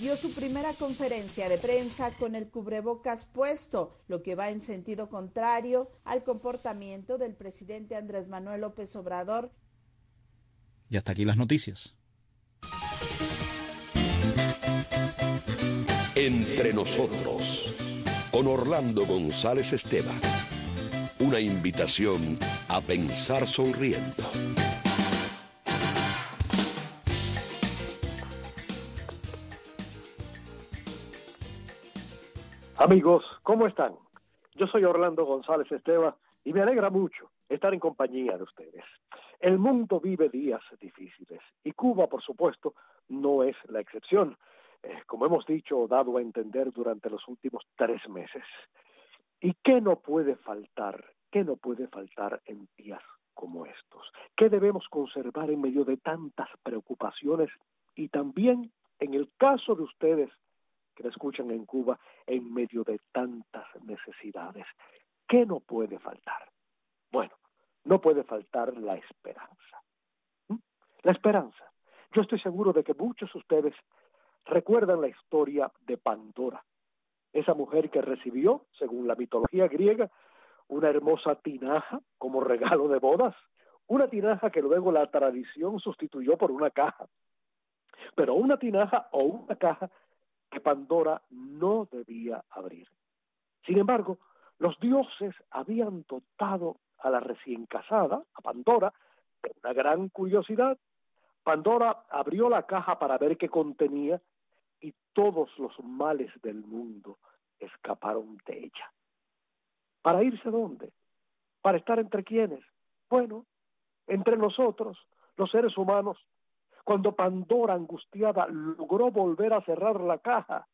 dio su primera conferencia de prensa con el cubrebocas puesto, lo que va en sentido contrario al comportamiento del presidente Andrés Manuel López Obrador. Y hasta aquí las noticias. Entre nosotros, con Orlando González Esteban. Una invitación a pensar sonriendo. Amigos, ¿cómo están? Yo soy Orlando González Esteban y me alegra mucho estar en compañía de ustedes. El mundo vive días difíciles y Cuba, por supuesto, no es la excepción, como hemos dicho o dado a entender durante los últimos 3 meses. ¿Y qué no puede faltar? ¿Qué no puede faltar en días como estos? ¿Qué debemos conservar en medio de tantas preocupaciones y también, en el caso de ustedes que me escuchan en Cuba, en medio de tantas necesidades? ¿Qué no puede faltar? Bueno, no puede faltar la esperanza. ¿Mm? La esperanza. Yo estoy seguro de que muchos de ustedes recuerdan la historia de Pandora, esa mujer que recibió, según la mitología griega, una hermosa tinaja como regalo de bodas, una tinaja que luego la tradición sustituyó por una caja, pero una tinaja o una caja que Pandora no debía abrir. Sin embargo, los dioses habían dotado a la recién casada, a Pandora, de una gran curiosidad. Pandora abrió la caja para ver qué contenía y todos los males del mundo escaparon de ella. ¿Para irse dónde? ¿Para estar entre quiénes? Bueno, entre nosotros, los seres humanos. Cuando Pandora, angustiada, logró volver a cerrar la caja,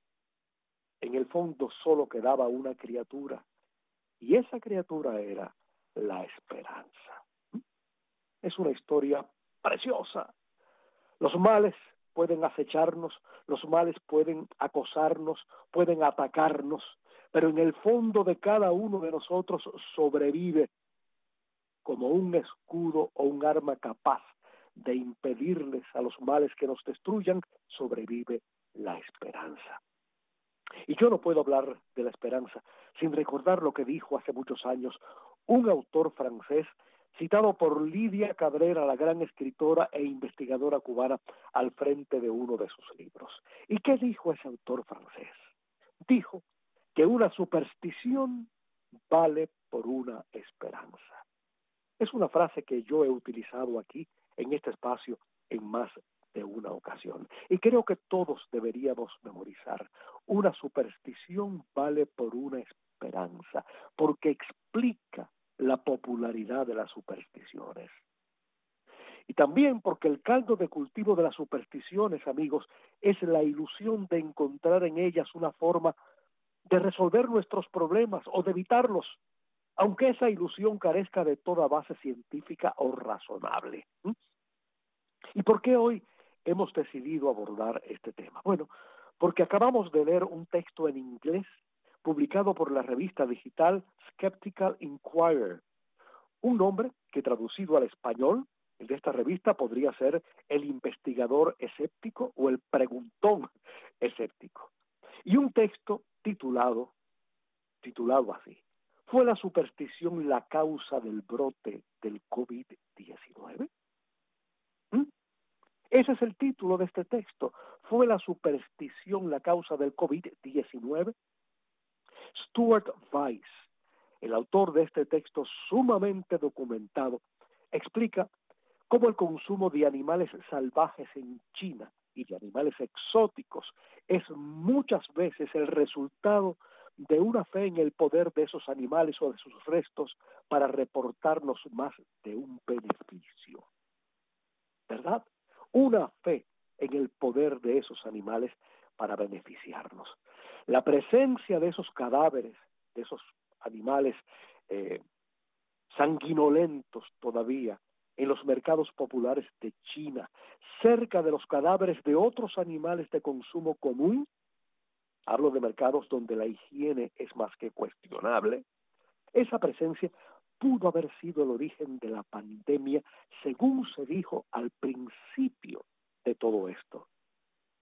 en el fondo solo quedaba una criatura, y esa criatura era la esperanza. Es una historia preciosa. Los males pueden acecharnos, los males pueden acosarnos, pueden atacarnos, pero en el fondo de cada uno de nosotros sobrevive como un escudo o un arma capaz de impedirles a los males que nos destruyan, sobrevive la esperanza. Y yo no puedo hablar de la esperanza sin recordar lo que dijo hace muchos años un autor francés citado por Lidia Cabrera, la gran escritora e investigadora cubana, al frente de uno de sus libros. ¿Y qué dijo ese autor francés? Dijo que una superstición vale por una esperanza. Es una frase que yo he utilizado aquí, en este espacio, en más de una ocasión. Y creo que todos deberíamos memorizar. Una superstición vale por una esperanza, porque explica la popularidad de las supersticiones. Y también porque el caldo de cultivo de las supersticiones, amigos, es la ilusión de encontrar en ellas una forma de resolver nuestros problemas o de evitarlos, aunque esa ilusión carezca de toda base científica o razonable. ¿Y por qué hoy hemos decidido abordar este tema? Bueno, porque acabamos de leer un texto en inglés publicado por la revista digital Skeptical Inquirer, un nombre que traducido al español, el de esta revista, podría ser el investigador escéptico o el preguntón escéptico. Y un texto titulado así: ¿fue la superstición la causa del brote del COVID-19? Ese es el título de este texto. ¿Fue la superstición la causa del COVID-19? Stuart Weiss, el autor de este texto sumamente documentado, explica cómo el consumo de animales salvajes en China y de animales exóticos es muchas veces el resultado de una fe en el poder de esos animales o de sus restos para reportarnos más de un beneficio. ¿Verdad? Una fe en el poder de esos animales para beneficiarnos. La presencia de esos cadáveres, de esos animales sanguinolentos todavía, en los mercados populares de China, cerca de los cadáveres de otros animales de consumo común, hablo de mercados donde la higiene es más que cuestionable, esa presencia pudo haber sido el origen de la pandemia, según se dijo al principio de todo esto.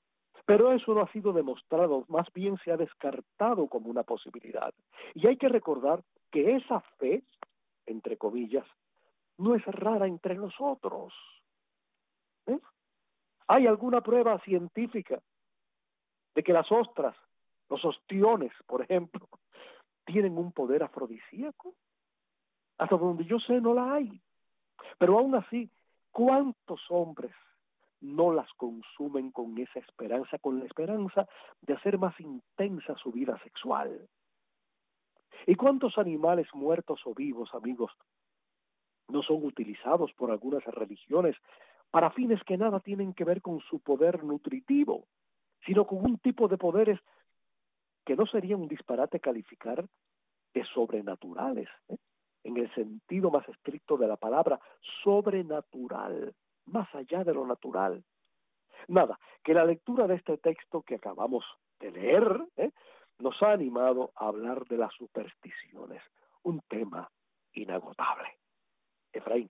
Pero eso no ha sido demostrado, más bien se ha descartado como una posibilidad. Y hay que recordar que esa fe, entre comillas, no es rara entre nosotros. ¿Eh? ¿Hay alguna prueba científica de que las ostras, los ostiones, por ejemplo, tienen un poder afrodisíaco? Hasta donde yo sé no la hay. Pero aún así, ¿cuántos hombres no las consumen con esa esperanza, con la esperanza de hacer más intensa su vida sexual? ¿Y cuántos animales muertos o vivos, amigos, no son utilizados por algunas religiones para fines que nada tienen que ver con su poder nutritivo, sino con un tipo de poderes que no sería un disparate calificar de sobrenaturales, en el sentido más estricto de la palabra, sobrenatural, más allá de lo natural? Nada, que la lectura de este texto que acabamos de leer nos ha animado a hablar de las supersticiones, un tema inagotable. Efraín.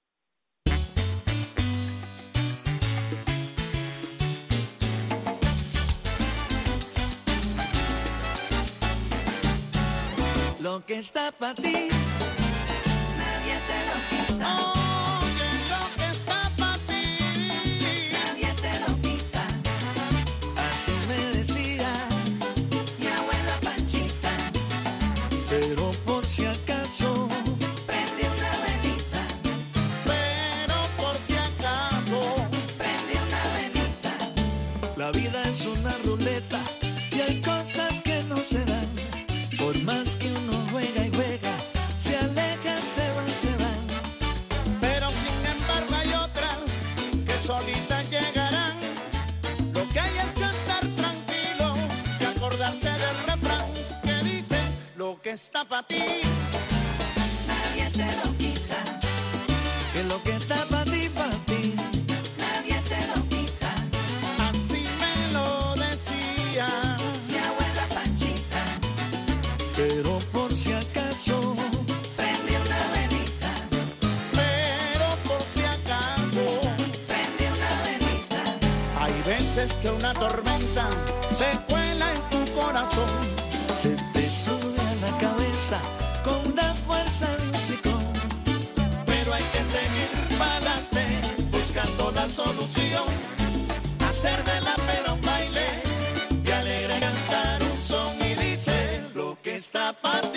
Lo que está para ti, nadie te lo quita. Lo que está para ti, nadie te lo quita. Así me decía mi abuela Panchita. Pero por si acaso, prende una velita. Pero por si acaso, prende una velita. La vida es una ruleta y hay cosas que no se dan. Por más que uno juega y juega, se alejan, se van. Pero sin embargo hay otras que solitas llegarán. Lo que hay es cantar tranquilo y acordarse del refrán que dice: lo que está para ti, nadie te lo quita. Que lo que está para ti, nadie te lo quita. Así me lo decía mi abuela Panchita. Pero por si acaso, prende una velita. Pero por si acaso, prende una velita. Hay veces que una tormenta se cuela en tu corazón, se te sube a la cabeza con la fuerza de un ciclón. Pero hay que seguir para adelante, buscando la solución, hacer de la pena un baile y alegre cantar un son. Y dice: lo que está para ti,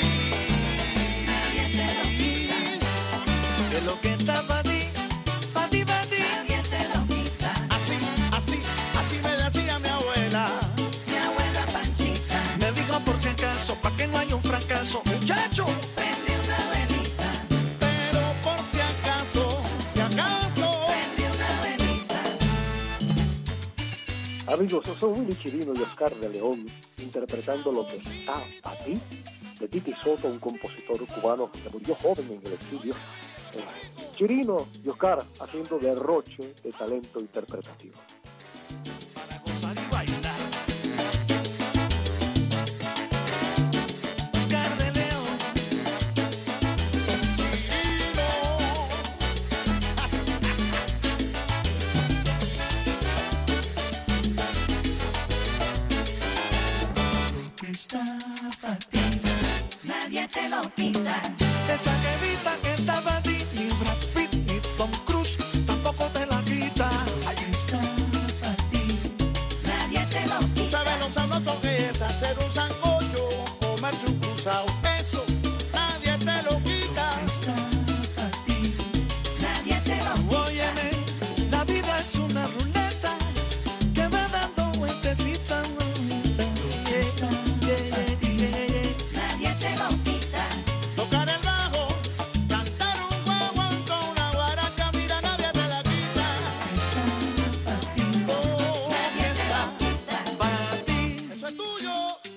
nadie te lo quita. Que lo que está para ti, nadie te lo quita. Así me decía mi abuela Panchita. Me dijo por si acaso, para que no haya un fracaso, muchacho, prende una velita. Pero por si acaso, prende una velita. Amigos, son Willy Chirino y Oscar de León interpretando Lo que está para ti, de Titi Soto, un compositor cubano que murió joven en el exilio. Chirino y Oscar haciendo derroche de talento interpretativo. Para gozar y bailar. Oscar de León. Chirino. Lo que está para ti, nadie te lo quita. Esa jevita que está para ti, ni Brad Pitt ni Tom Cruise tampoco te la quita. Ahí está para ti, nadie te lo quita. Tú sabes lo sabroso que es hacer un sancocho, comerse un cruzado. Eso nadie te lo quita. Ahí está para ti, nadie te lo quita. Óyeme, la vida es una ruleta que va dando vueltecitas. Nadie te lo quita. Tocar el bajo, cantar un guaguancó, una guaracha, mira, nadie te la quita. Para ti, nadie te lo quita. Para ti, eso es tuyo.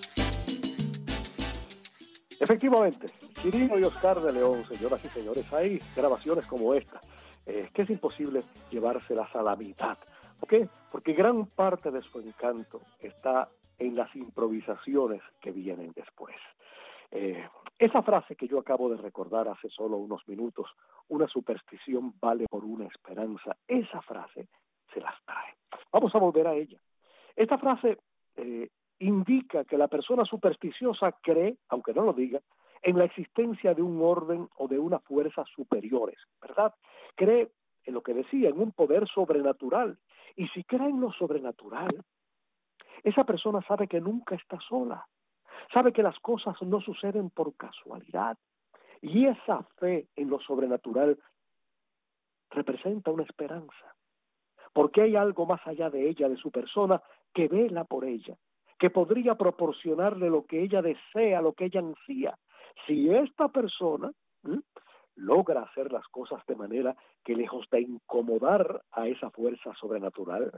Efectivamente, Chirino y Oscar de León, señoras y señores, hay grabaciones como esta, que es imposible llevárselas a la mitad. ¿Por qué? Porque gran parte de su encanto está en las improvisaciones que vienen después. Esa frase que yo acabo de recordar hace solo unos minutos, una superstición vale por una esperanza, esa frase se las trae. Vamos a volver a ella. Esta frase indica que la persona supersticiosa cree, aunque no lo diga, en la existencia de un orden o de una fuerza superiores, ¿verdad? Cree en lo que decía, en un poder sobrenatural. Y si cree en lo sobrenatural, esa persona sabe que nunca está sola, sabe que las cosas no suceden por casualidad. Y esa fe en lo sobrenatural representa una esperanza, porque hay algo más allá de ella, de su persona, que vela por ella, que podría proporcionarle lo que ella desea, lo que ella ansía. Si esta persona logra hacer las cosas de manera que, lejos de incomodar a esa fuerza sobrenatural,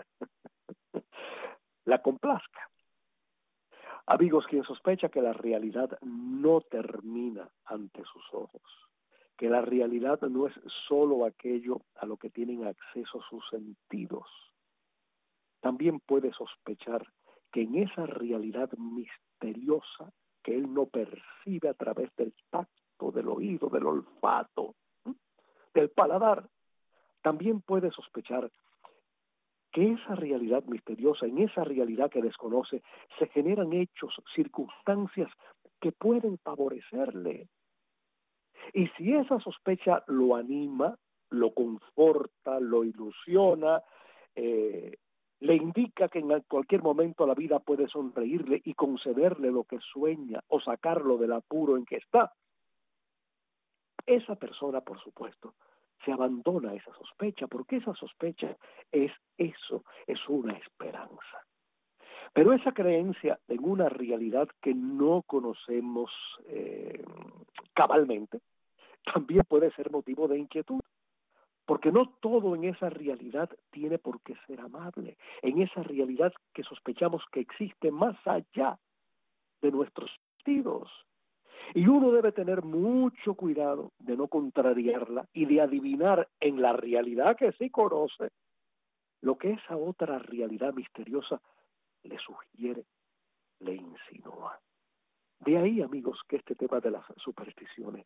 la complazca. Amigos, quien sospecha que la realidad no termina ante sus ojos, que la realidad no es solo aquello a lo que tienen acceso sus sentidos, también puede sospechar que en esa realidad misteriosa que él no percibe a través del tacto, del oído, del olfato, del paladar, también puede sospechar que esa realidad misteriosa, en esa realidad que desconoce, se generan hechos, circunstancias que pueden favorecerle. Y si esa sospecha lo anima, lo conforta, lo ilusiona, le indica que en cualquier momento la vida puede sonreírle y concederle lo que sueña o sacarlo del apuro en que está, esa persona, por supuesto, se abandona a esa sospecha, porque esa sospecha es eso, es una esperanza. Pero esa creencia en una realidad que no conocemos cabalmente, también puede ser motivo de inquietud, porque no todo en esa realidad tiene por qué ser amable, en esa realidad que sospechamos que existe más allá de nuestros sentidos. Y uno debe tener mucho cuidado de no contrariarla y de adivinar en la realidad que sí conoce lo que esa otra realidad misteriosa le sugiere, le insinúa. De ahí, amigos, que este tema de las supersticiones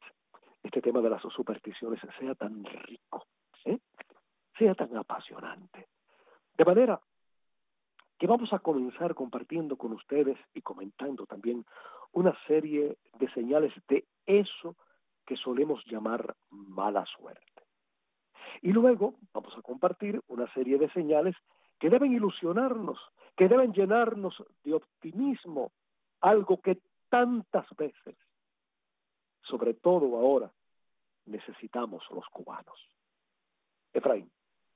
sea tan rico, sea tan apasionante. De manera que vamos a comenzar compartiendo con ustedes y comentando también una serie de señales de eso que solemos llamar mala suerte. Y luego vamos a compartir una serie de señales que deben ilusionarnos, que deben llenarnos de optimismo, algo que tantas veces, sobre todo ahora, necesitamos los cubanos. Efraín.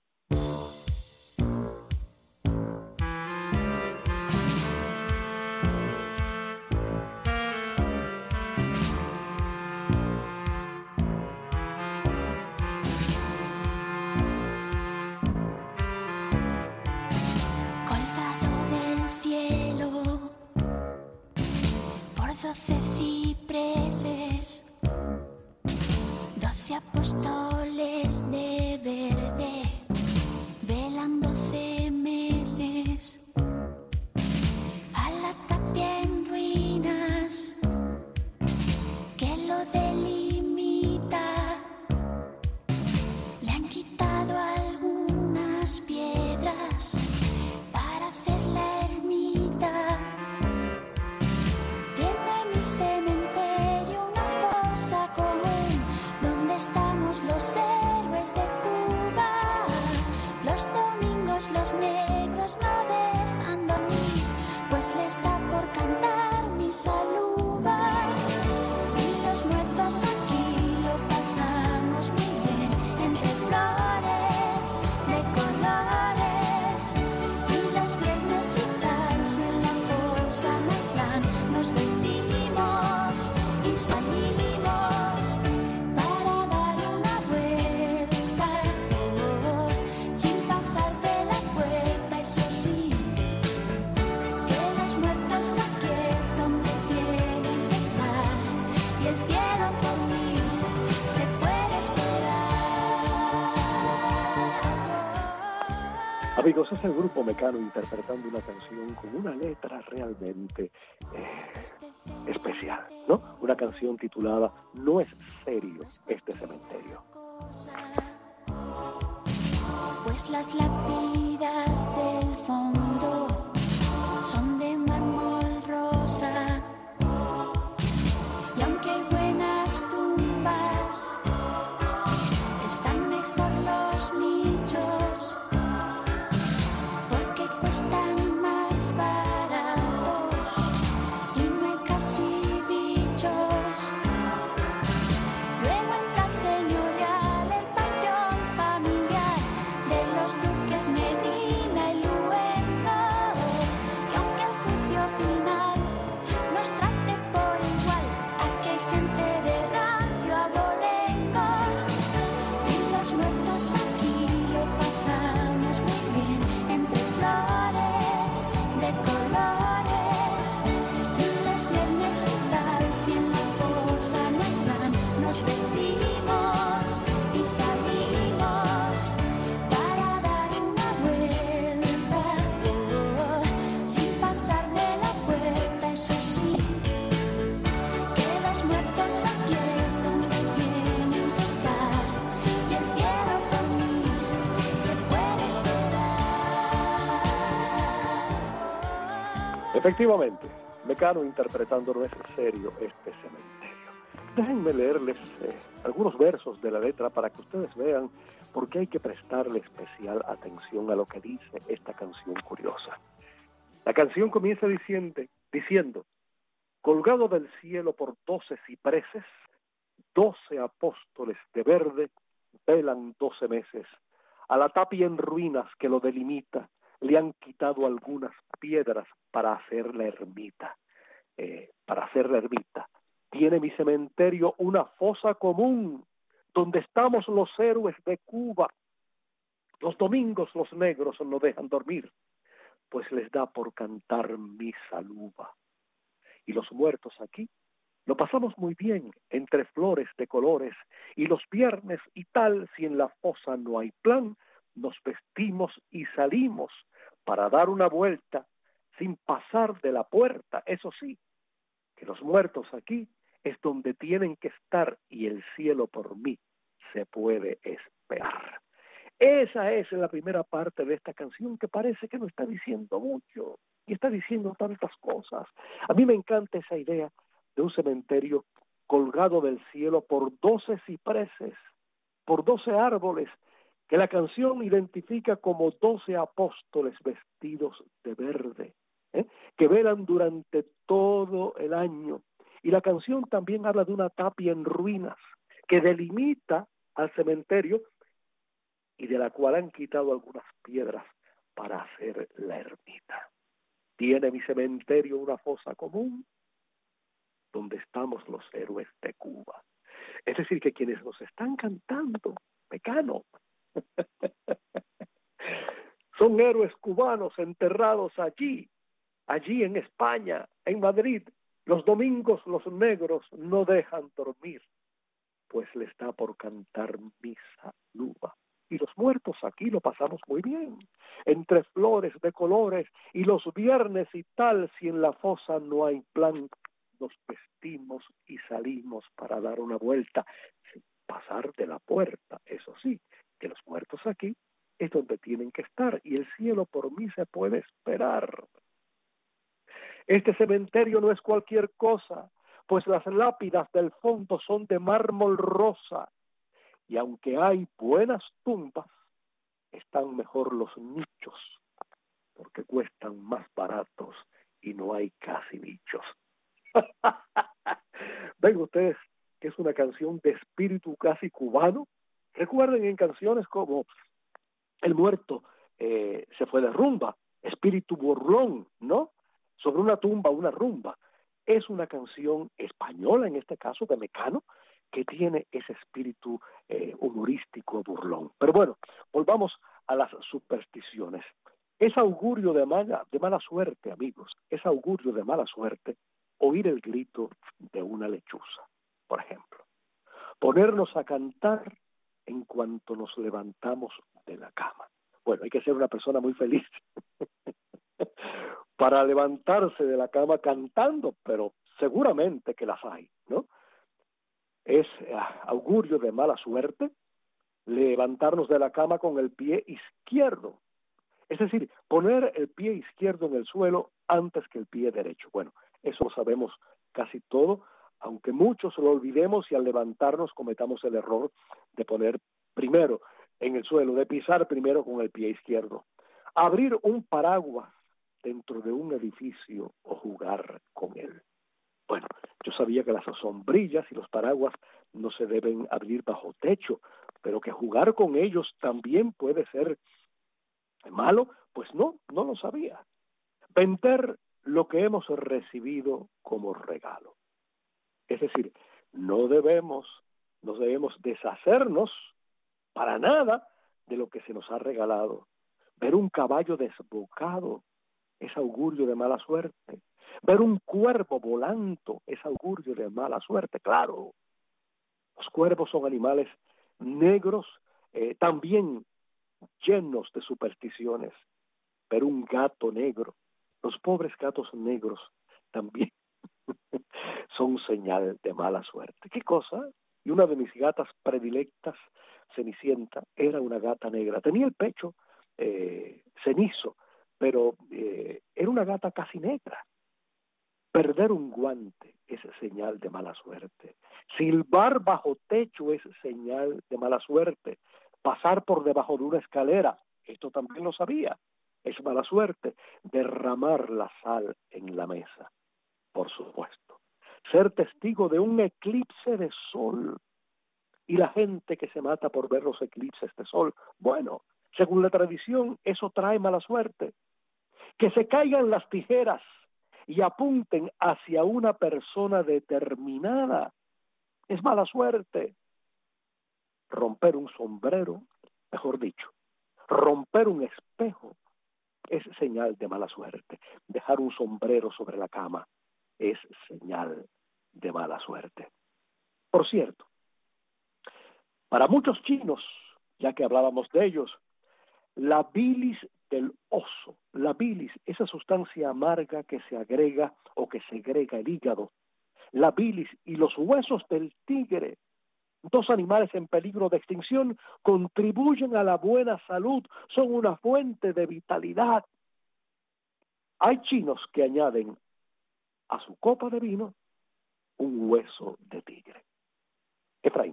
Colgado del cielo por 12 cipreses, 12 apóstoles de verde velan 12 meses a la tapia en ruinas que lo delimita. Le han quitado algunas piedras para hacer la ermita. Tiene mi cementerio una fosa común donde estamos los héroes de Cuba. Los domingos los negros no dejan dormir, pues les da por cantar mi saluba. Y los muertos aquí lo pasamos muy bien, entre flores de colores. Y los viernes y tardes en la fosa no hay plan, nos vestimos y salimos para dar una vuelta, sin pasar de la puerta, eso sí, que los muertos aquí es donde tienen que estar, y el cielo por mí se puede esperar. Amigos, es el grupo Mecano interpretando una canción con una letra realmente especial, ¿no? Una canción titulada No es serio este cementerio. Pues las lápidas del fondo son Efectivamente, Mecano interpretando no es serio este cementerio. Déjenme leerles algunos versos de la letra para que ustedes vean por qué hay que prestarle especial atención a lo que dice esta canción curiosa. La canción comienza diciendo, colgado del cielo por 12 cipreses, 12 apóstoles de verde velan 12 meses. A la tapia en ruinas que lo delimita, le han quitado algunas piedras para hacer la ermita. Tiene mi cementerio una fosa común, donde estamos los héroes de Cuba. Los domingos los negros no dejan dormir, pues les da por cantar misa luba. Y los muertos aquí lo pasamos muy bien, entre flores de colores, y los viernes y tal, si en la fosa no hay plan, nos vestimos y salimos para dar una vuelta, sin pasar de la puerta. Eso sí, que los muertos aquí es donde tienen que estar, y el cielo por mí se puede esperar. Esa es la primera parte de esta canción, que parece que no está diciendo mucho, y está diciendo tantas cosas. A mí me encanta esa idea de un cementerio colgado del cielo por 12 cipreses, por 12 árboles, que la canción identifica como 12 apóstoles vestidos de verde, que velan durante todo el año. Y la canción también habla de una tapia en ruinas, que delimita al cementerio y de la cual han quitado algunas piedras para hacer la ermita. Tiene mi cementerio una fosa común, donde estamos los héroes de Cuba. Es decir, que quienes nos están cantando, Mecano, son héroes cubanos enterrados allí en España, en Madrid. Los domingos los negros no dejan dormir, pues les da por cantar misa luba. Y los muertos aquí lo pasamos muy bien, entre flores de colores, y los viernes y tal, si en la fosa no hay plan, nos vestimos y salimos para dar una vuelta, sin pasar de la puerta. Eso sí, que los muertos aquí es donde tienen que estar, y el cielo por mí se puede esperar. Este cementerio no es cualquier cosa, pues las lápidas del fondo son de mármol rosa, y aunque hay buenas tumbas, están mejor los nichos, porque cuestan más baratos y no hay casi bichos. Ven ustedes que es una canción de espíritu casi cubano. Recuerden en canciones como El muerto se fue de rumba, Espíritu burlón, ¿no? Sobre una tumba, una rumba. Es una canción española, en este caso de Mecano, que tiene ese espíritu humorístico burlón. Pero bueno, volvamos a las supersticiones. Es augurio de mala suerte, amigos, es augurio de mala suerte oír el grito de una lechuza, por ejemplo. Ponernos a cantar en cuanto nos levantamos de la cama. Bueno, hay que ser una persona muy feliz para levantarse de la cama cantando, pero seguramente que las hay, ¿no? Es augurio de mala suerte levantarnos de la cama con el pie izquierdo. Es decir, poner el pie izquierdo en el suelo antes que el pie derecho. Bueno, eso lo sabemos casi todo, aunque muchos lo olvidemos y al levantarnos cometamos el error de poner primero en el suelo, de pisar primero con el pie izquierdo. Abrir un paraguas dentro de un edificio o jugar con él. Bueno, yo sabía que las sombrillas y los paraguas no se deben abrir bajo techo, pero que jugar con ellos también puede ser malo, pues no lo sabía. Vender lo que hemos recibido como regalo. Es decir, no debemos deshacernos para nada de lo que se nos ha regalado. Ver un caballo desbocado es augurio de mala suerte. Ver un cuervo volando es augurio de mala suerte, claro. Los cuervos son animales negros, también llenos de supersticiones. Ver un gato negro, los pobres gatos negros también son señal de mala suerte. ¿Qué cosa? Y una de mis gatas predilectas, Cenicienta, era una gata negra. Tenía el pecho cenizo, pero era una gata casi negra. Perder un guante es señal de mala suerte. Silbar bajo techo es señal de mala suerte. Pasar por debajo de una escalera, esto también lo sabía, es mala suerte. Derramar la sal en la mesa, por supuesto. Ser testigo de un eclipse de sol. Y la gente que se mata por ver los eclipses de sol, bueno, según la tradición, eso trae mala suerte. Que se caigan las tijeras y apunten hacia una persona determinada, es mala suerte. Romper un sombrero, mejor dicho, romper un espejo es señal de mala suerte. Dejar un sombrero sobre la cama es señal de mala suerte. Por cierto, para muchos chinos, ya que hablábamos de ellos, la bilis del oso, la bilis, esa sustancia amarga que se agrega o que segrega el hígado, la bilis y los huesos del tigre, dos animales en peligro de extinción, contribuyen a la buena salud, son una fuente de vitalidad. Hay chinos que añaden a su copa de vino un hueso de tigre. Efraín.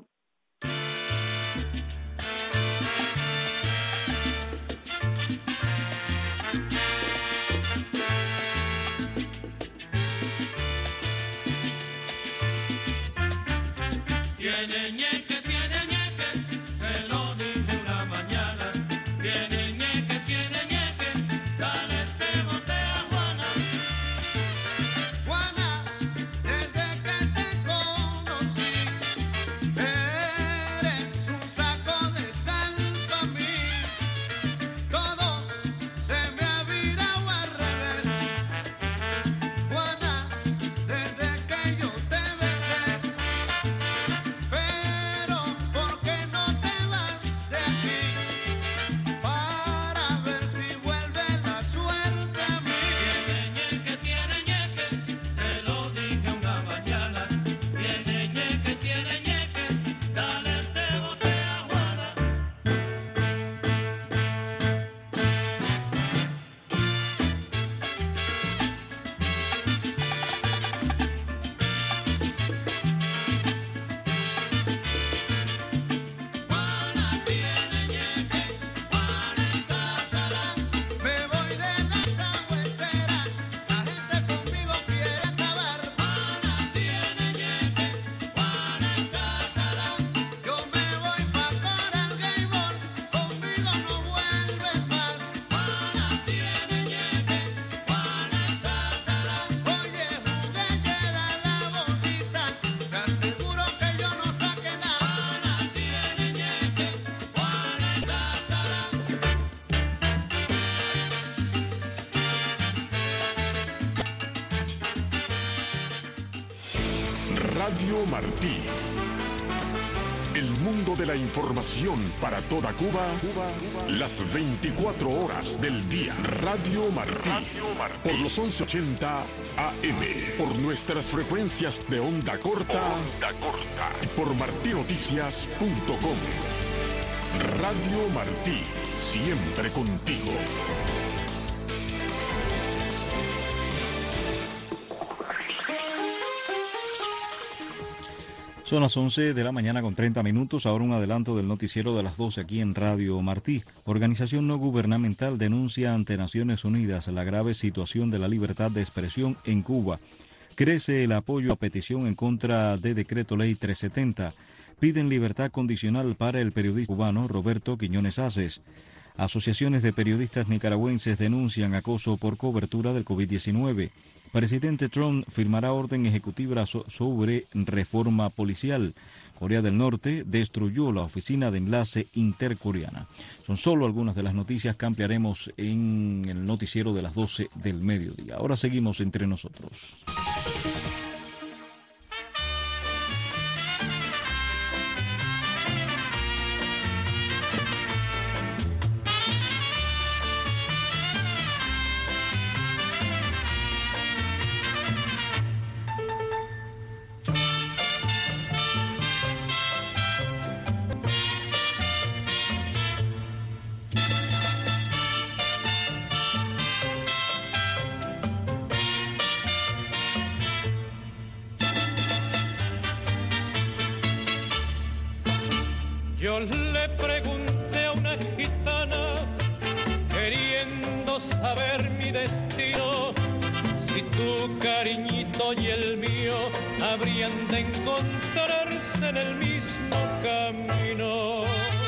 Tiene ñeque, te lo dije una mañana. Tiene ñeque, dale te botea Juana. Juana, desde que te conocí, eres un saco de sal para mí. Todo se me ha virado al revés. Juana, desde que yo te besé. Pero, ¿por qué no te vas de aquí? Para ver si vuelve la suerte a mí. Tiene ñeque, te lo dije una mañana. Tiene ñeque, dale te botea Juana. Juana tiene ñeque, Juana encásala. Me voy de la sagüecera, la gente conmigo quiere acabar. Juana tiene ñeque, Juana encásala. Yo me voy pa' Coral Gables, conmigo no vuelves más. Juana tiene ñeque, Juana encásala. Oye, juguetera la bonita, te aseguro que yo no saqué nada. Juana tiene ñeque, Juana encásala. Radio Martí. El mundo de la información para toda Cuba, las 24 horas del día. Radio Martí. Por los 1180 AM. Por nuestras frecuencias de onda corta. Y por martinoticias.com. Radio Martí. Siempre contigo. Son las 11 de la mañana con 30 minutos. Ahora un adelanto del noticiero de las 12 aquí en Radio Martí. Organización no gubernamental denuncia ante Naciones Unidas la grave situación de la libertad de expresión en Cuba. Crece el apoyo a petición en contra de Decreto Ley 370. Piden libertad condicional para el periodista cubano Roberto Quiñones Aces. Asociaciones de periodistas nicaragüenses denuncian acoso por cobertura del COVID-19. Presidente Trump firmará orden ejecutiva sobre reforma policial. Corea del Norte destruyó la oficina de enlace intercoreana. Son solo algunas de las noticias que ampliaremos en el noticiero de las 12 del mediodía. Ahora seguimos entre nosotros. Yo le pregunté a una gitana, queriendo saber mi destino, si tu cariñito y el mío habrían de encontrarse en el mismo camino.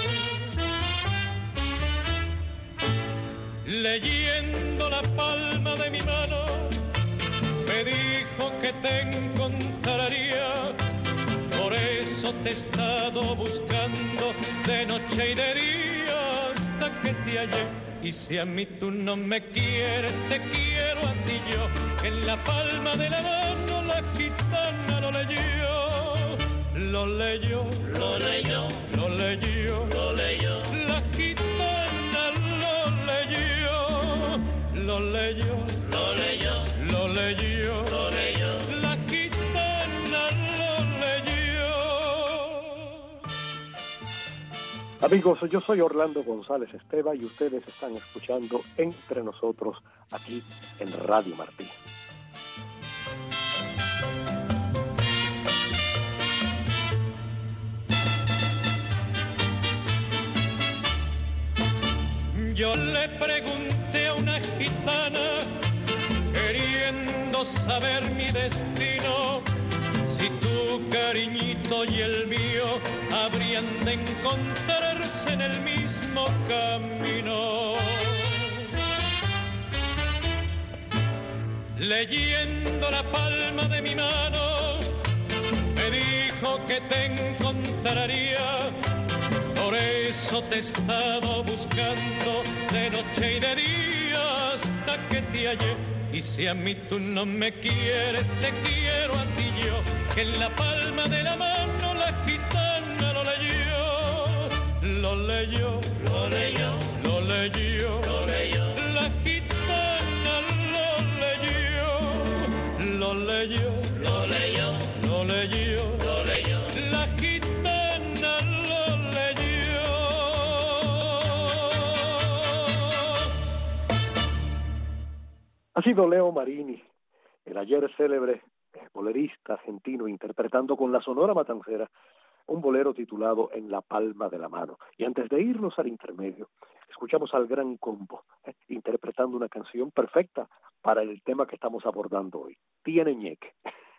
Leyendo la palma de mi mano, me dijo que te encontraría. Por eso te he estado buscando de noche y de día hasta que te hallé. Y si a mí tú no me quieres, te quiero a ti yo. En la palma de la mano la gitana lo leyó. Lo leyó, lo leyó, lo leyó, lo leyó. La gitana lo leyó. Lo leyó, lo leyó, lo leyó, lo leyó. La gitana lo leyó. Amigos, yo soy Orlando González Esteva y ustedes están escuchando Entre Nosotros aquí en Radio Martí. Yo le pregunté a una gitana, queriendo saber mi destino, si tu cariñito y el mío habrían de encontrarse en el mismo camino. Leyendo la palma de mi mano, me dijo que te encontraría. Por eso te he estado buscando de noche y de día hasta que te hallé. Y si a mí tú no me quieres, te quiero a ti yo. Que en la palma de la mano la gitana lo leyó. Lo leyó, lo leyó, lo leyó, lo leyó. La gitana lo leyó. Lo leyó, lo leyó, lo leyó, lo leyó. La gitana lo leyó. Ha sido Leo Marini, el ayer célebre bolerista argentino, interpretando con la Sonora Matancera un bolero titulado En la palma de la mano. Y antes de irnos al intermedio, escuchamos al Gran Combo, interpretando una canción perfecta para el tema que estamos abordando hoy, Tiene ñeque.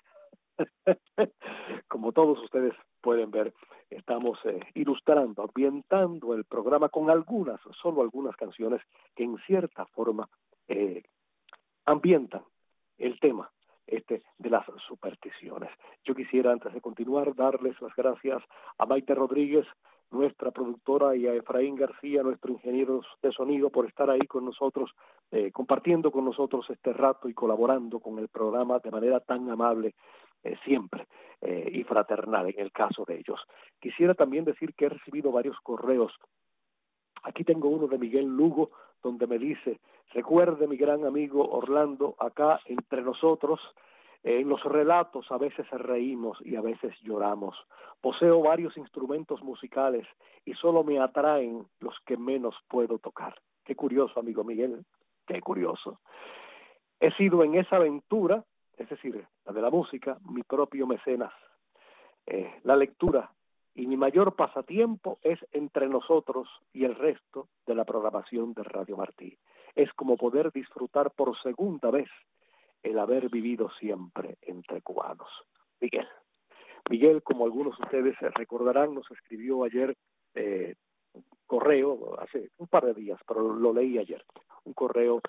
Como todos ustedes pueden ver, estamos ilustrando, ambientando el programa con solo algunas canciones que en cierta forma ambientan el tema de las supersticiones. Yo quisiera, antes de continuar, darles las gracias a Maite Rodríguez, nuestra productora, y a Efraín García, nuestro ingeniero de sonido, por estar ahí con nosotros, compartiendo con nosotros este rato y colaborando con el programa de manera tan amable siempre y fraternal en el caso de ellos. Quisiera también decir que he recibido varios correos. Aquí tengo uno de Miguel Lugo, donde me dice: recuerde, mi gran amigo Orlando, acá entre nosotros, en los relatos a veces reímos y a veces lloramos. Poseo varios instrumentos musicales y solo me atraen los que menos puedo tocar. Qué curioso, amigo Miguel, qué curioso. He sido en esa aventura, es decir, la de la música, mi propio mecenas. La lectura y mi mayor pasatiempo es Entre Nosotros y el resto de la programación de Radio Martí. Es como poder disfrutar por segunda vez el haber vivido siempre entre cubanos. Miguel, como algunos de ustedes recordarán, nos escribió ayer un correo, hace un par de días, pero lo leí ayer, un correo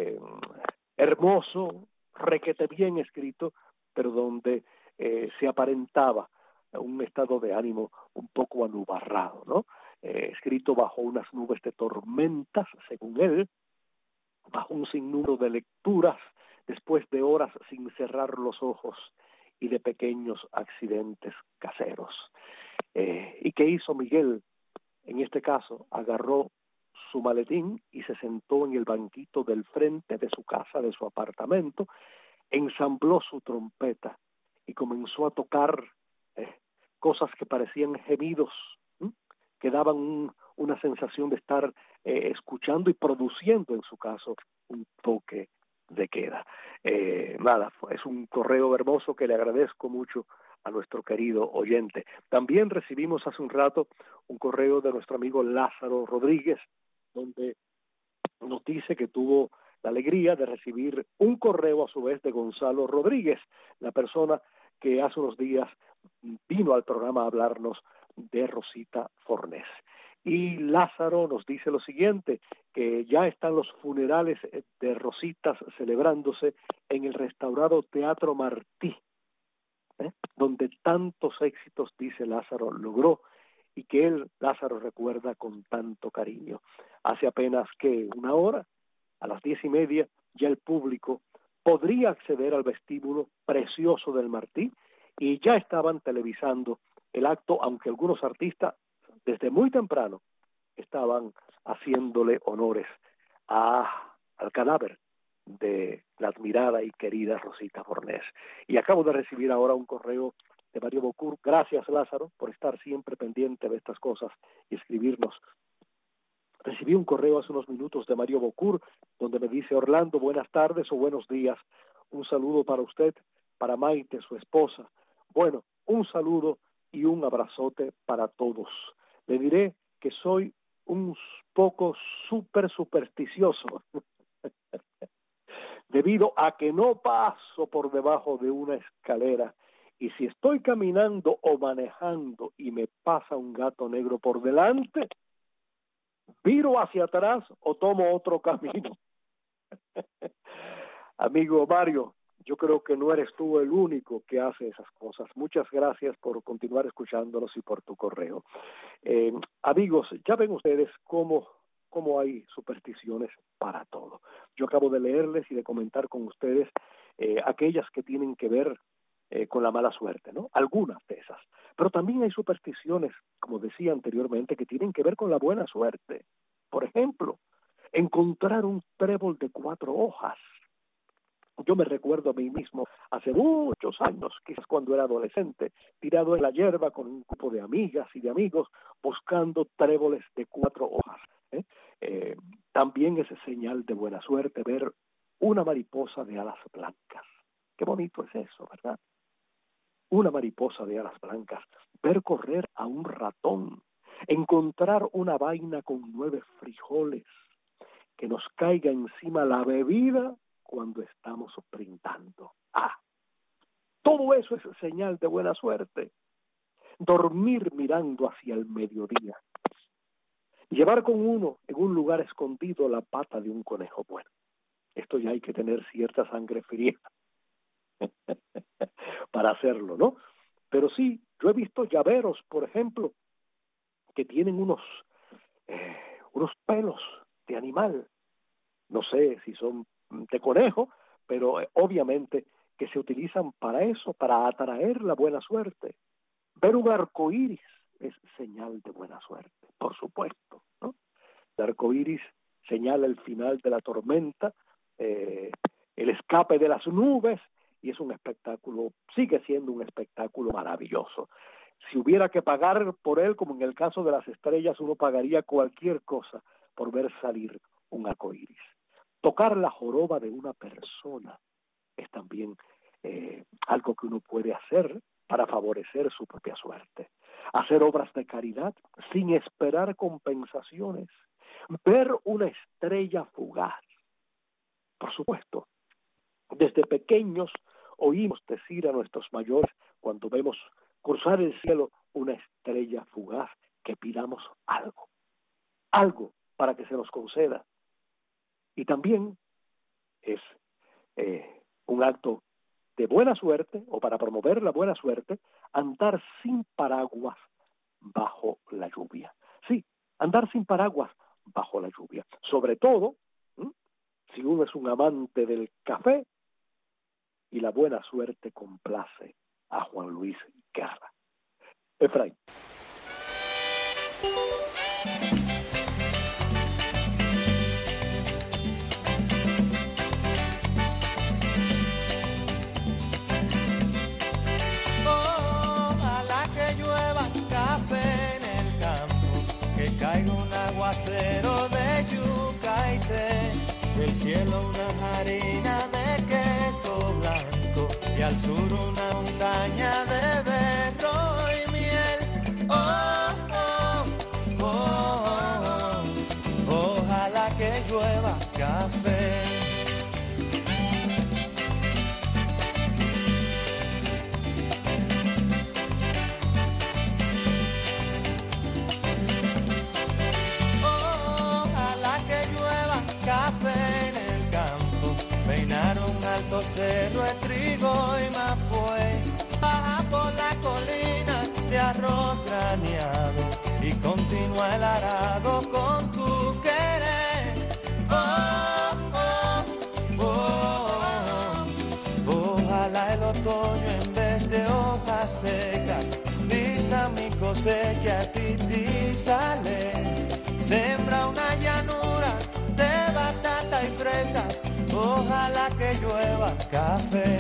hermoso, requete bien escrito, pero donde se aparentaba un estado de ánimo un poco anubarrado, ¿no? Escrito bajo unas nubes de tormentas, según él, bajo un sinnúmero de lecturas, después de horas sin cerrar los ojos y de pequeños accidentes caseros. ¿Y qué hizo Miguel? En este caso, agarró su maletín y se sentó en el banquito del frente de su casa, de su apartamento, ensambló su trompeta y comenzó a tocar cosas que parecían gemidos, que daban una sensación de estar escuchando y produciendo, en su caso, un toque de queda. Es un correo hermoso que le agradezco mucho a nuestro querido oyente. También recibimos hace un rato un correo de nuestro amigo Lázaro Rodríguez, donde nos dice que tuvo la alegría de recibir un correo a su vez de Gonzalo Rodríguez, la persona que hace unos días vino al programa a hablarnos de Rosita Fornés. Y Lázaro nos dice lo siguiente, que ya están los funerales de Rositas celebrándose en el restaurado Teatro Martí, donde tantos éxitos, dice Lázaro, logró y que él, Lázaro, recuerda con tanto cariño. Hace apenas que una hora, a las 10:30, ya el público podría acceder al vestíbulo precioso del Martí y ya estaban televisando el acto, aunque algunos artistas desde muy temprano estaban haciéndole honores al cadáver de la admirada y querida Rosita Fornés. Y acabo de recibir ahora un correo de Mario Bocur. Gracias, Lázaro, por estar siempre pendiente de estas cosas y escribirnos. Recibí un correo hace unos minutos de Mario Bocur, donde me dice: Orlando, buenas tardes o buenos días. Un saludo para usted, para Maite, su esposa. Bueno, un saludo y un abrazote para todos. Le diré que soy un poco supersticioso debido a que no paso por debajo de una escalera, y si estoy caminando o manejando y me pasa un gato negro por delante, viro hacia atrás o tomo otro camino. Amigo Mario, yo creo que no eres tú el único que hace esas cosas. Muchas gracias por continuar escuchándonos y por tu correo. Amigos, ya ven ustedes cómo hay supersticiones para todo. Yo acabo de leerles y de comentar con ustedes aquellas que tienen que ver con la mala suerte, ¿no? Algunas de esas. Pero también hay supersticiones, como decía anteriormente, que tienen que ver con la buena suerte. Por ejemplo, encontrar un trébol de 4 hojas. Yo me recuerdo a mí mismo hace muchos años, quizás cuando era adolescente, tirado en la hierba con un grupo de amigas y de amigos buscando tréboles de 4 hojas. También es señal de buena suerte ver una mariposa de alas blancas. Qué bonito es eso, ¿verdad? Una mariposa de alas blancas, ver correr a un ratón, encontrar una vaina con 9 frijoles, que nos caiga encima la bebida cuando estamos brindando. Todo eso es señal de buena suerte. Dormir mirando hacia el mediodía. Llevar con uno en un lugar escondido la pata de un conejo. Bueno, esto ya hay que tener cierta sangre fría para hacerlo, ¿no? Pero sí, yo he visto llaveros, por ejemplo, que tienen unos pelos de animal. No sé si son de conejo, pero obviamente que se utilizan para eso, para atraer la buena suerte. Ver un arco iris es señal de buena suerte, por supuesto, ¿no? El arco iris señala el final de la tormenta, el escape de las nubes, y es un espectáculo, sigue siendo un espectáculo maravilloso. Si hubiera que pagar por él, como en el caso de las estrellas, uno pagaría cualquier cosa por ver salir un arco iris. Tocar la joroba de una persona es también algo que uno puede hacer para favorecer su propia suerte. Hacer obras de caridad sin esperar compensaciones. Ver una estrella fugaz. Por supuesto, desde pequeños oímos decir a nuestros mayores, cuando vemos cruzar el cielo una estrella fugaz, que pidamos algo para que se nos conceda. Y también es un acto de buena suerte, o para promover la buena suerte, andar sin paraguas bajo la lluvia. Sí, andar sin paraguas bajo la lluvia. Sobre todo, si uno es un amante del café, y la buena suerte complace a Juan Luis Guerra. Efraín. Ojalá que llueva café en el campo, que caiga un aguacero de yuca y té, del cielo una harina de queso blanco y al sur una montaña de berro y miel. Oh, oh, oh, oh, ojalá que llueva café. Cerro de trigo y mapuey, baja por la colina de arroz graneado y continúa el arado con tu querer. Oh, oh, oh, ojalá el otoño en vez de hojas secas vista mi cosecha y sale. Sembra una llanura de batata y fresas. Ojalá que llueva café,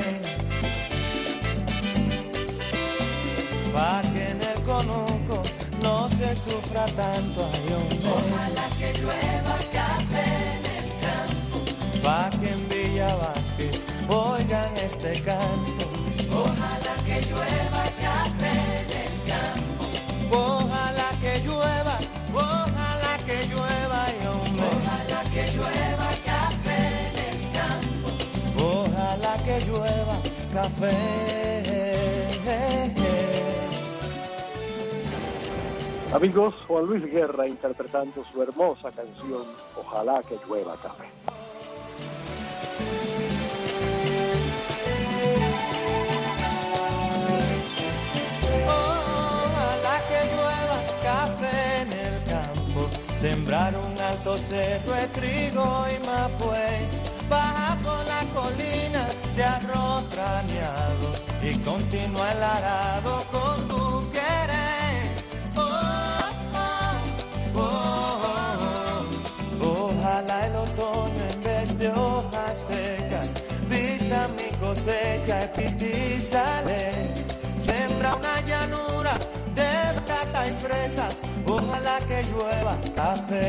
pa' que en el conuco no se sufra tanto ayuno. Ojalá que llueva café en el campo, pa' que en Villa Vázquez oigan este canto. Ojalá que llueva café en el campo, ojalá que llueva y hombre. Ojalá que llueva café. Ojalá que llueva café. Amigos, Juan Luis Guerra interpretando su hermosa canción Ojalá que llueva café. Ojalá que llueva café en el campo, sembrar un alto cerro de trigo y mapuey, baja por la colina de arroz graneado y continúa el arado con tu querer. Oh, oh, oh, oh, ojalá el otoño en vez de hojas secas vista mi cosecha y sale. Sembra una llanura de batata y fresas. Ojalá que llueva café.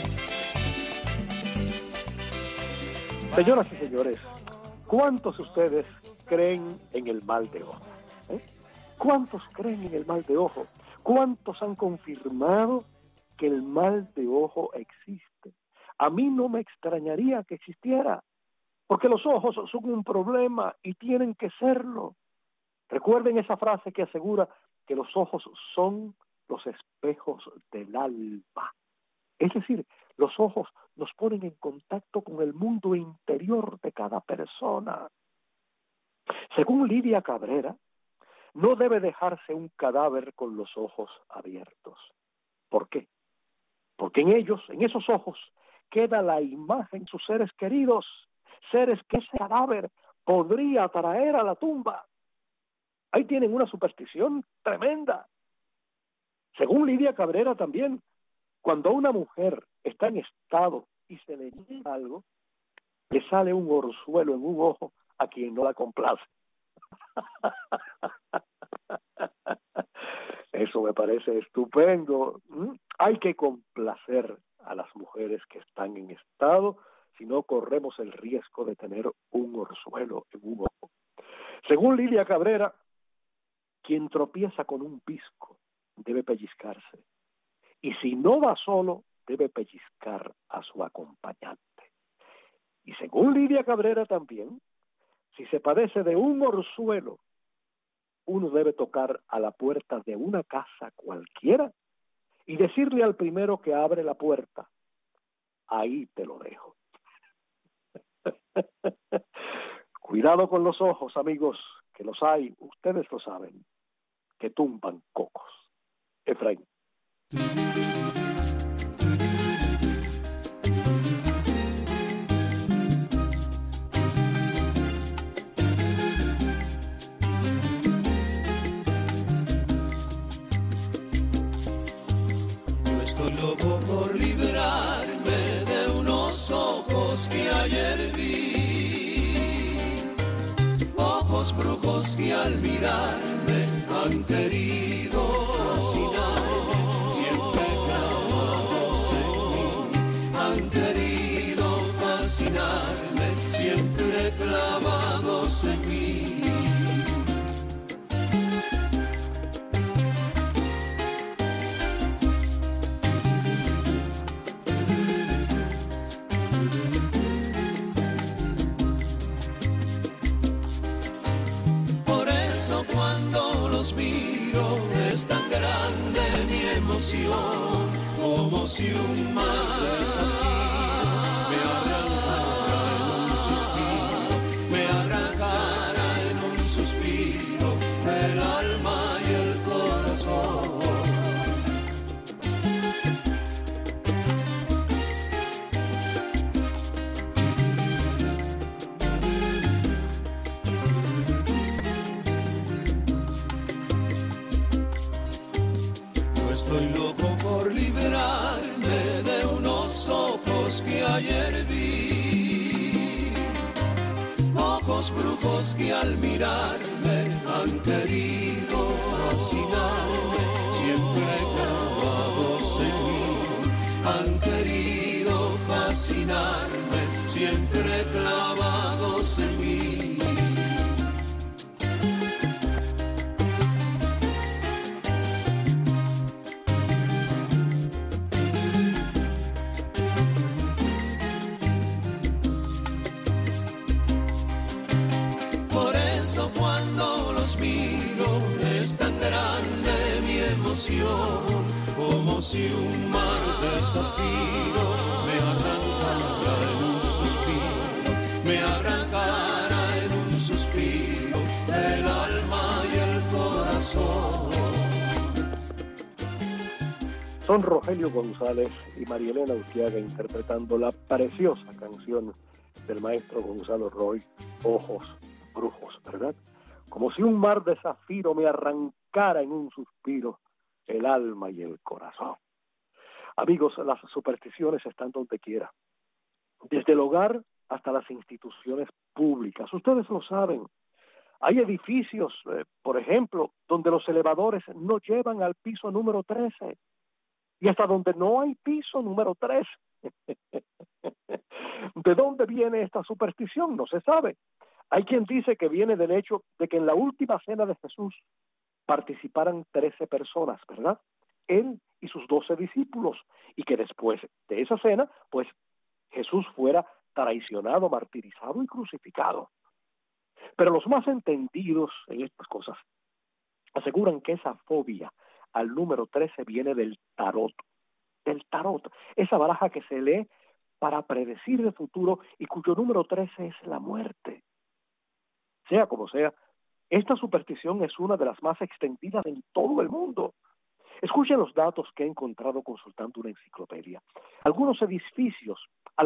Señoras y señores, ¿cuántos de ustedes creen en el mal de ojo? ¿Cuántos creen en el mal de ojo? ¿Cuántos han confirmado que el mal de ojo existe? A mí no me extrañaría que existiera, porque los ojos son un problema y tienen que serlo. Recuerden esa frase que asegura que los ojos son los espejos del alma. Es decir, los ojos nos ponen en contacto con el mundo interior de cada persona. Según Lidia Cabrera, no debe dejarse un cadáver con los ojos abiertos. ¿Por qué? Porque en ellos, en esos ojos, queda la imagen de sus seres queridos, seres que ese cadáver podría traer a la tumba. Ahí tienen una superstición tremenda. Según Lidia Cabrera también, cuando una mujer está en estado y se le dice algo, le sale un orzuelo en un ojo a quien no la complace. Eso me parece estupendo. Hay que complacer a las mujeres que están en estado, si no corremos el riesgo de tener un orzuelo en un ojo. Según Lidia Cabrera, quien tropieza con un pisco debe pellizcarse. Y si no va solo, debe pellizcar a su acompañante. Y según Lidia Cabrera también, si se padece de un orzuelo, uno debe tocar a la puerta de una casa cualquiera y decirle al primero que abre la puerta, ahí te lo dejo. Cuidado con los ojos, amigos, que los hay, ustedes lo saben, que tumban cocos. Efraín. Yo estoy loco por librarme de unos ojos que ayer vi, ojos brujos que al mirarme han querido fascinarme, siempre clavados en mí, han querido fascinarme, siempre clavados en mí. eso cuando los miro es tan grande mi emoción, como si un mar de zafiro me arrancara en un suspiro, me arrancara en un suspiro el alma y el corazón. Estoy loco por librarme de unos ojos que ayer vi, ojos brujos que al mirarme han querido fascinarme, siempre clavados en mí, han querido fascinarme, siempre clavados en mí. Cuando los miro es tan grande mi emoción, como si un mar de zafiro me arrancara en un suspiro, me arrancara en un suspiro el alma y el corazón. Son Rogelio González y María Elena Urquiaga interpretando la preciosa canción del maestro Gonzalo Roy, Ojos Brujos, ¿verdad? Como si un mar de zafiro me arrancara en un suspiro el alma y el corazón. Amigos, las supersticiones están donde quiera, desde el hogar hasta las instituciones públicas. Ustedes lo saben. Hay edificios, por ejemplo, donde los elevadores no llevan al piso número 13 y hasta donde no hay piso número 3. ¿De dónde viene esta superstición? No se sabe. Hay quien dice que viene del hecho de que en la última cena de Jesús participaran 13 personas, ¿verdad? Él y sus 12 discípulos, y que después de esa cena, pues Jesús fuera traicionado, martirizado y crucificado. Pero los más entendidos en estas cosas aseguran que esa fobia al número 13 viene del tarot, esa baraja que se lee para predecir el futuro y cuyo número 13 es la muerte. Sea como sea, esta superstición es una de las más extendidas en todo el mundo. Escuchen los datos que he encontrado consultando una enciclopedia. Algunos edificios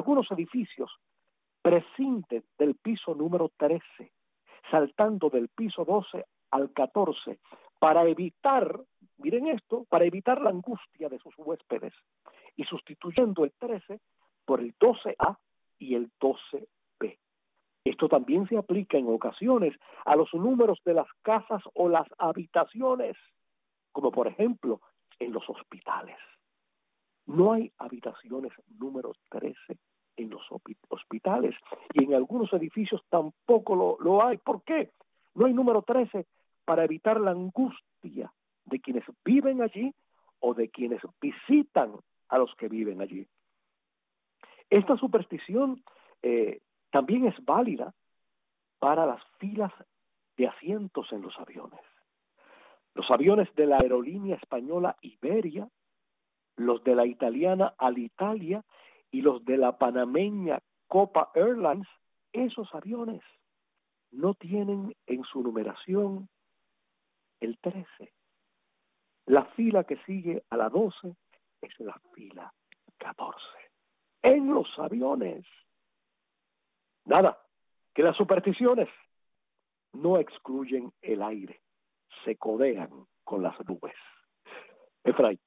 prescinden del piso número 13, saltando del piso 12 al 14, para evitar, miren esto, para evitar la angustia de sus huéspedes, y sustituyendo el 13 por el 12A y el 12B. Esto también se aplica en ocasiones a los números de las casas o las habitaciones, como por ejemplo en los hospitales. No hay habitaciones número 13 en los hospitales y en algunos edificios tampoco lo hay. ¿Por qué? No hay número 13 para evitar la angustia de quienes viven allí o de quienes visitan a los que viven allí. Esta superstición también es válida para las filas de asientos en los aviones. Los aviones de la aerolínea española Iberia, los de la italiana Alitalia y los de la panameña Copa Airlines, esos aviones no tienen en su numeración el 13. La fila que sigue a la 12 es la fila 14. En los aviones. Nada, que las supersticiones no excluyen el aire, se codean con las nubes. Efraín.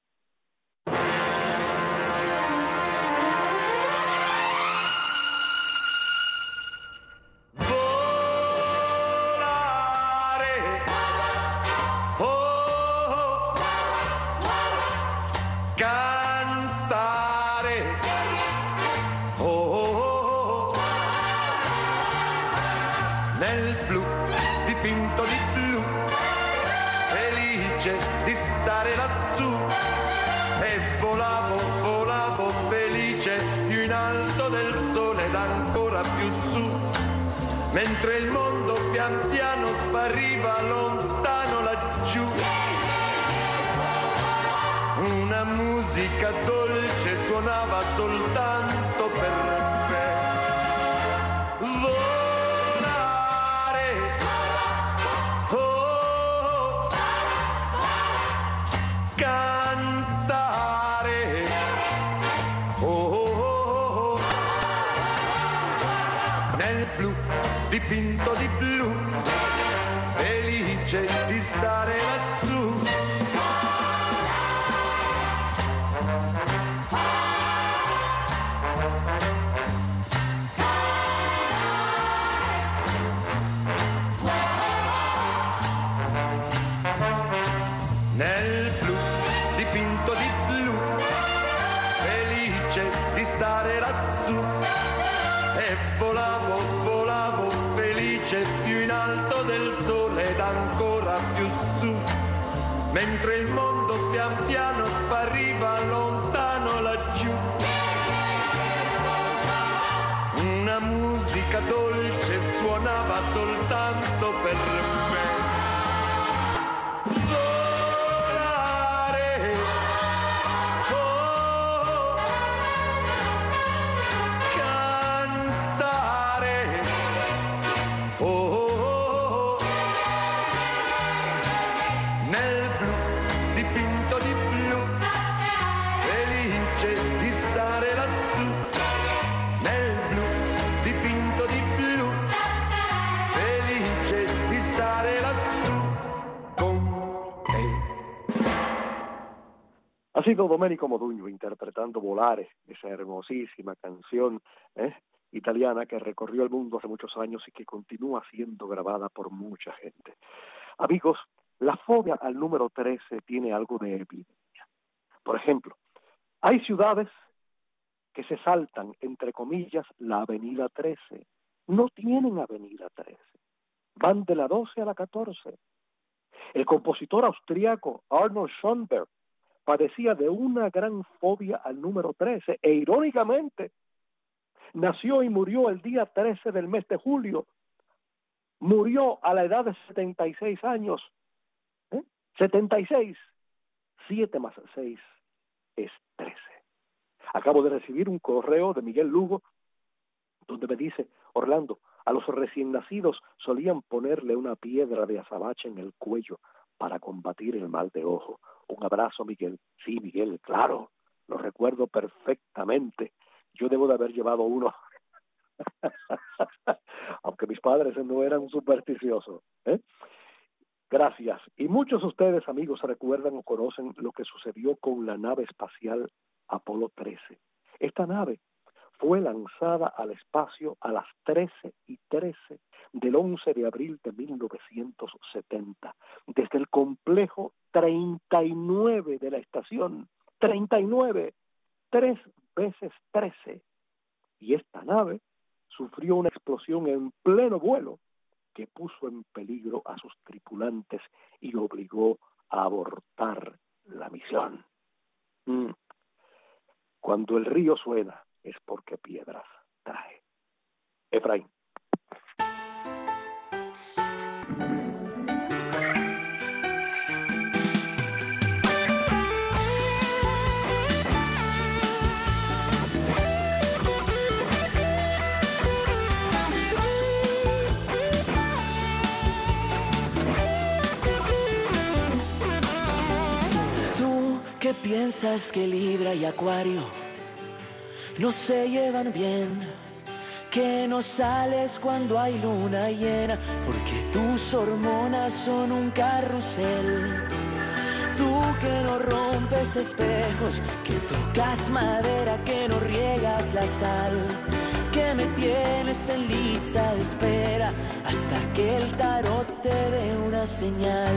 Nel blu, dipinto di blu, felice di stare lassù. E volavo, volavo felice, più in alto del sole ed ancora più su. Mentre il mondo pian piano spariva lontano laggiù. Una musica dolce suonava soltanto per me. Volare, oh, cantare, oh, nel blu dipinto di blu, felice di stare lassù. Nel blu dipinto di blu, felice di stare lassù. E volavo, volavo felice più in alto del sole ed ancora più su, mentre il mondo pian piano spariva lontano laggiù. Una musica dolce suonava soltanto per me. Volare, oh, cantare, oh, nel blu dipinto di blu, felice di stare lassù. Nel blu dipinto di blu, felice di stare lassù con te. Ha sido Domenico Modugno interpretando Volare, esa hermosísima canción italiana que recorrió el mundo hace muchos años y que continúa siendo grabada por mucha gente. Amigos, la fobia al número 13 tiene algo de epidemia. Por ejemplo, hay ciudades que se saltan, entre comillas, la avenida 13. No tienen avenida 13. Van de la 12 a la 14. El compositor austriaco Arnold Schoenberg padecía de una gran fobia al número 13 e irónicamente nació y murió el día 13 del mes de julio. Murió a la edad de 76 años. 76. 7 más 6 es 13. Acabo de recibir un correo de Miguel Lugo donde me dice: Orlando, a los recién nacidos solían ponerle una piedra de azabache en el cuello para combatir el mal de ojo. Un abrazo, Miguel. Sí, Miguel, claro, lo recuerdo perfectamente. Yo debo de haber llevado uno, aunque mis padres no eran supersticiosos. Gracias. Y muchos de ustedes, amigos, recuerdan o conocen lo que sucedió con la nave espacial Apolo 13. Esta nave fue lanzada al espacio a las 13:13 del 11 de abril de 1970, desde el complejo 39 de la estación. 39, 3 veces 13. Y esta nave sufrió una explosión en pleno vuelo que puso en peligro a sus tripulantes y obligó a abortar la misión. Cuando el río suena es porque piedras trae. Efraín. ¿Tú qué piensas que Libra y Acuario no se llevan bien? Que no sales cuando hay luna llena, porque tus hormonas son un carrusel. Tú que no rompes espejos, que tocas madera, que no riegas la sal, que me tienes en lista de espera hasta que el tarot te dé una señal.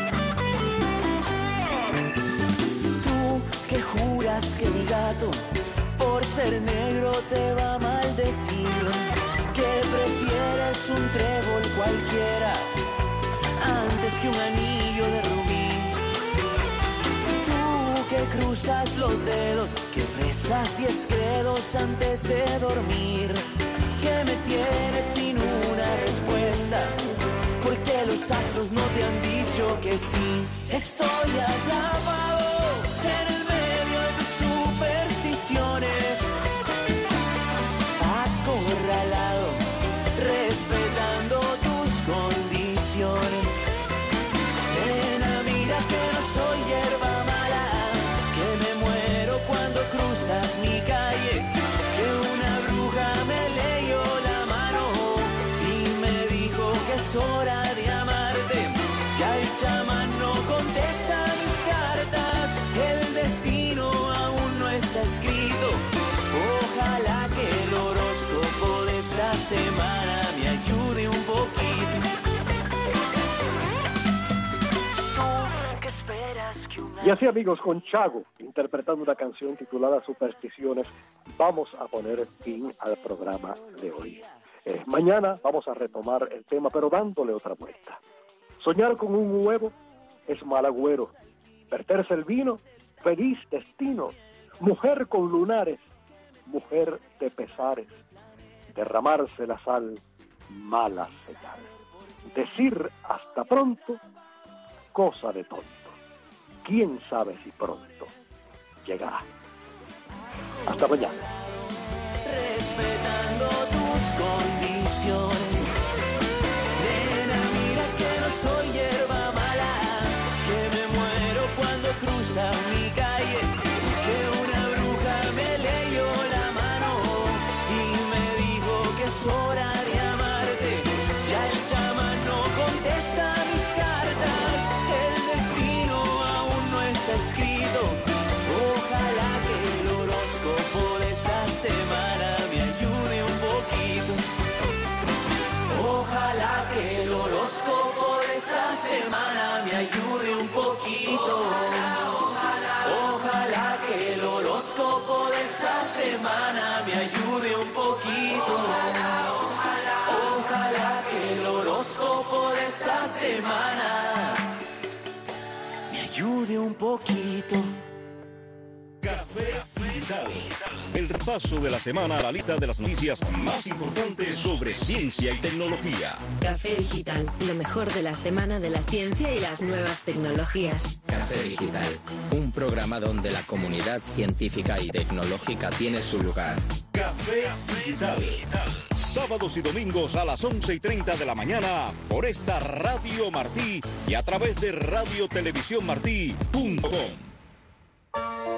Tú que juras que mi gato por ser negro te va a maldecir, que prefieres un trébol cualquiera antes que un anillo de rubí. Tú que cruzas los dedos, que rezas 10 credos antes de dormir, que me tienes sin una respuesta los astros no te han dicho que sí. Estoy atrapado en el medio de tus supersticiones, acorralado, respetando tus condiciones. Nena, mira que no soy hierba mala, que me muero cuando cruzas mi calle, que una bruja me leyó la mano y me dijo que es hora de amarte. Ya el chamán no contesta mis cartas, el destino aún no está escrito. Ojalá que el horóscopo de esta semana me ayude un poquito. Y así, amigos, con Chago interpretando una canción titulada Supersticiones, vamos a poner fin al programa de hoy. Mañana vamos a retomar el tema, pero dándole otra vuelta. Soñar con un huevo es mal agüero. Verterse el vino, feliz destino. Mujer con lunares, mujer de pesares. Derramarse la sal, mala señal. Decir hasta pronto, cosa de tonto. ¿Quién sabe si pronto llegará? Hasta mañana. Respetando tus condiciones. Nena, mira que no soy hierba mala, que me muero cuando cruza mi calle, que una bruja me leyó la mano y me dijo que es hora de amarte. Ya el chamán no contesta mis cartas, el destino aún no está escrito. Ojalá que el horóscopo de esta semana me ayude un poquito. Ojalá que el horóscopo de esta semana me ayude un poquito. Ojalá que el horóscopo de esta semana me ayude un poquito. Ojalá que el horóscopo de esta semana me ayude un poquito. Café Digital. El repaso de la semana a la lista de las noticias más importantes sobre ciencia y tecnología. Café Digital, lo mejor de la semana de la ciencia y las nuevas tecnologías. Café Digital, un programa donde la comunidad científica y tecnológica tiene su lugar. Café Digital. Sábados y domingos a las 11:30 de la mañana por esta Radio Martí y a través de radiotelevisiónmartí.com.